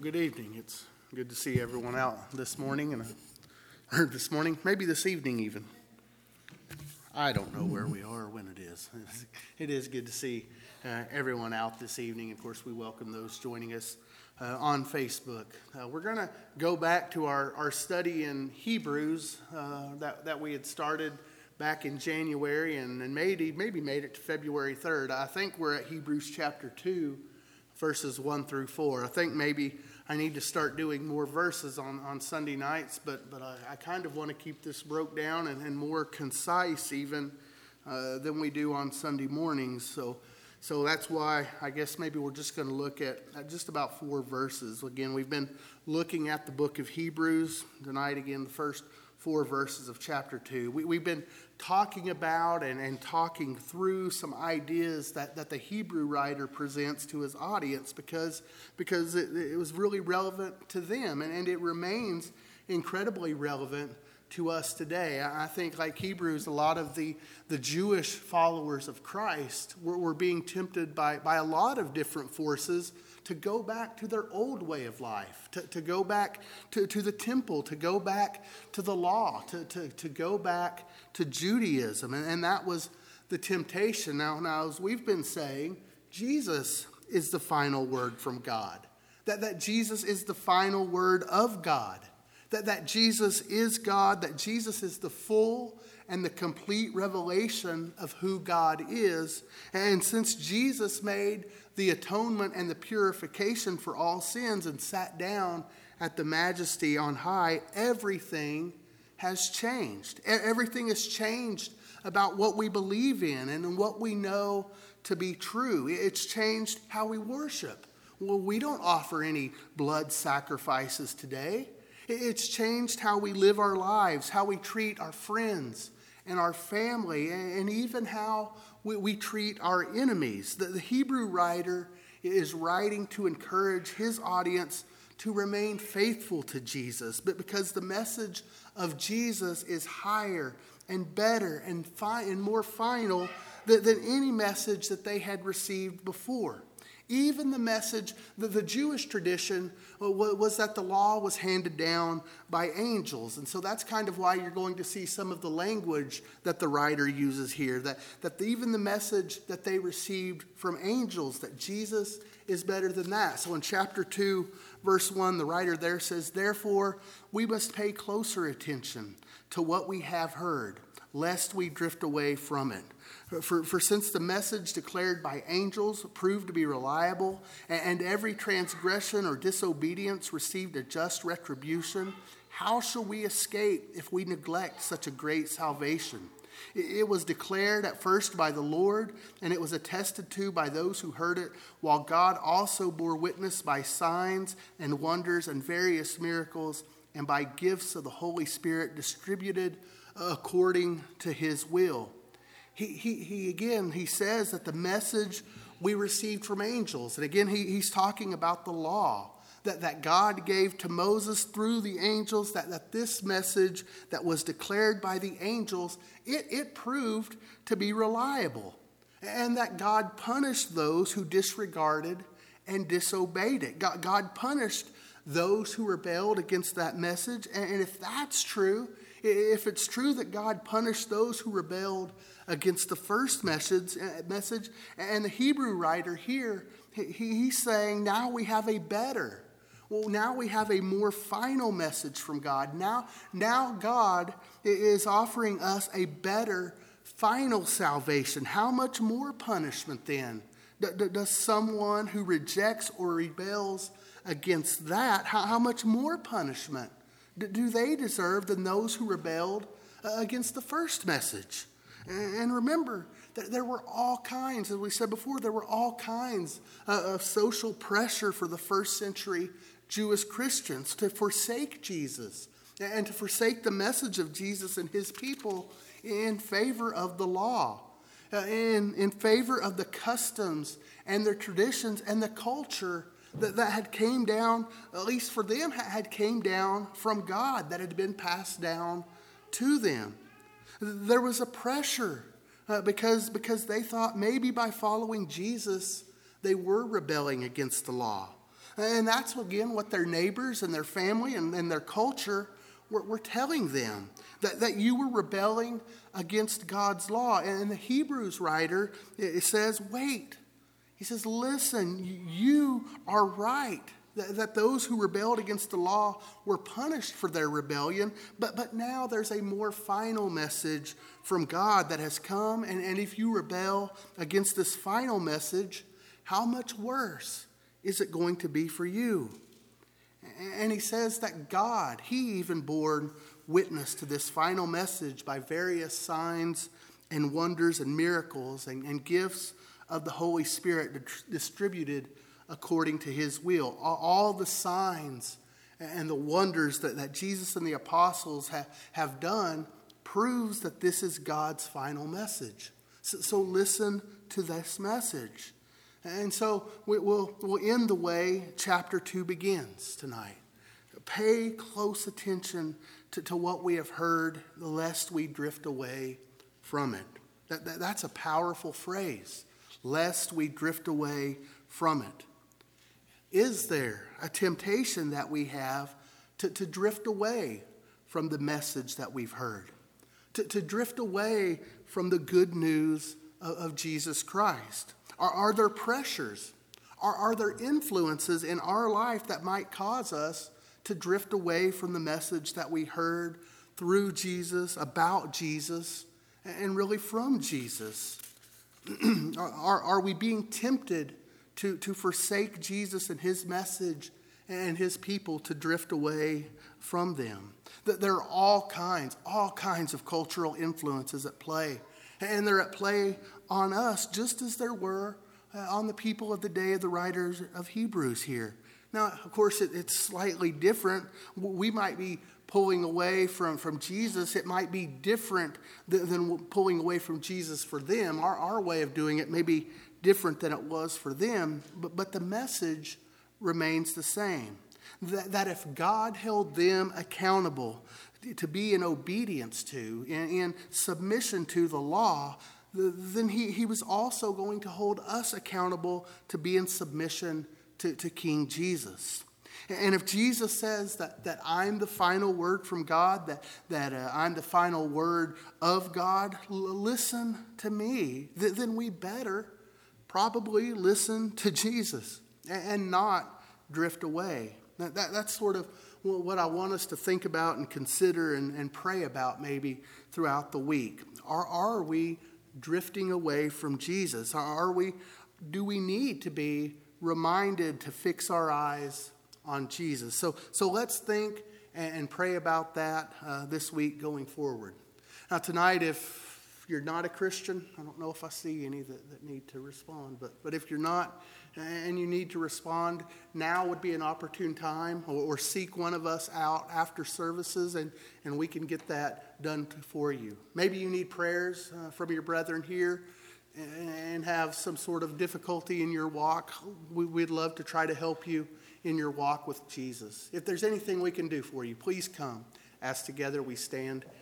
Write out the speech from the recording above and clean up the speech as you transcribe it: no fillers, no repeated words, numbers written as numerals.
Well, good evening. It's good to see everyone out this morning, or this morning, maybe this evening even. I don't know where we are or when it is. It is good to see everyone out this evening. Of course, we welcome those joining us on Facebook. We're going to go back to our study in Hebrews that we had started back in January and maybe made it to February 3rd. I think we're at Hebrews chapter 2, verses 1 through 4. I think maybe I need to start doing more verses on Sunday nights, but I kind of want to keep this broke down and more concise even than we do on Sunday mornings. So that's why I guess maybe we're just going to look at just about 4 verses. Again, we've been looking at the book of Hebrews. Tonight, again, the first 4 verses of chapter 2. We've been talking about and talking through some ideas that the Hebrew writer presents to his audience because it was really relevant to them, and it remains incredibly relevant to us today. I think, like Hebrews, a lot of the Jewish followers of Christ were being tempted by a lot of different forces to go back to their old way of life, to go back to the temple, to go back to the law, to go back to Judaism. And that was the temptation. Now, as we've been saying, Jesus is the final word from God. That Jesus is the final word of God. That Jesus is God, that Jesus is the full and the complete revelation of who God is. And since Jesus made the atonement and the purification for all sins and sat down at the majesty on high, everything has changed. Everything has changed about what we believe in and what we know to be true. It's changed how we worship. Well, we don't offer any blood sacrifices today. It's changed how we live our lives, how we treat our friends and our family, and even how we treat our enemies. The Hebrew writer is writing to encourage his audience to remain faithful to Jesus, but because the message of Jesus is higher and better and more final than any message that they had received before. Even the message, the Jewish tradition was that the law was handed down by angels. And so that's kind of why you're going to see some of the language that the writer uses here. That even the message that they received from angels, that Jesus is better than that. So in chapter 2, verse 1, the writer there says, "Therefore, we must pay closer attention to what we have heard, lest we drift away from it. For since the message declared by angels proved to be reliable, and every transgression or disobedience received a just retribution, how shall we escape if we neglect such a great salvation? It was declared at first by the Lord, and it was attested to by those who heard it, while God also bore witness by signs and wonders and various miracles, and by gifts of the Holy Spirit distributed according to his will." He says that the message we received from angels, and again he's talking about the law that God gave to Moses through the angels, that this message that was declared by the angels, it proved to be reliable, and that God punished those who disregarded and disobeyed it. God punished those who rebelled against that message, and if that's true, if it's true that God punished those who rebelled against the first message, and the Hebrew writer here, he's saying now we have now we have a more final message from God. Now God is offering us a better final salvation. How much more punishment then does someone who rejects or rebels against that, how much more punishment do they deserve than those who rebelled against the first message? And remember that there were all kinds, as we said before, there were all kinds of social pressure for the first century Jewish Christians to forsake Jesus and to forsake the message of Jesus and his people in favor of the law, in favor of the customs and their traditions and the culture that had came down, at least for them, had came down from God, that had been passed down to them. There was a pressure because they thought maybe by following Jesus, they were rebelling against the law. And that's, again, what their neighbors and their family and their culture were telling them, that you were rebelling against God's law. And the Hebrews writer, it says, wait. He says, listen, you are right. That those who rebelled against the law were punished for their rebellion. But now there's a more final message from God that has come. And if you rebel against this final message, how much worse is it going to be for you? And he says that God, he even bore witness to this final message by various signs and wonders and miracles and gifts of the Holy Spirit distributed according to his will. All the signs and the wonders that Jesus and the apostles have done proves that this is God's final message. So listen to this message. And so we'll end the way chapter 2 begins tonight. Pay close attention to what we have heard, lest we drift away from it. That's a powerful phrase, lest we drift away from it. Is there a temptation that we have to drift away from the message that we've heard? To drift away from the good news of Jesus Christ? Are there pressures? Are there influences in our life that might cause us to drift away from the message that we heard through Jesus, about Jesus, and really from Jesus? Are we being tempted to forsake Jesus and his message and his people, to drift away from them? There are all kinds of cultural influences at play. And they're at play on us, just as there were on the people of the day of the writers of Hebrews here. Now, of course, it's slightly different. We might be pulling away from Jesus. It might be different than pulling away from Jesus for them. Our way of doing it may be different than it was for them, but the message remains the same. That if God held them accountable to be in obedience to, in submission to the law, then he was also going to hold us accountable to be in submission to King Jesus. And if Jesus says that I'm the final word from God, that I'm the final word of God, listen to me, then we better probably listen to Jesus and not drift away. That's sort of what I want us to think about and consider and pray about maybe throughout the week. Are we drifting away from Jesus? Do we need to be reminded to fix our eyes on Jesus? So let's think and pray about that this week going forward. Now tonight, if you're not a Christian, I don't know if I see any that need to respond, but if you're not and you need to respond, now would be an opportune time, or seek one of us out after services and we can get that done for you. Maybe you need prayers from your brethren here and have some sort of difficulty in your walk. We'd love to try to help you in your walk with Jesus. If there's anything we can do for you, please come as together we stand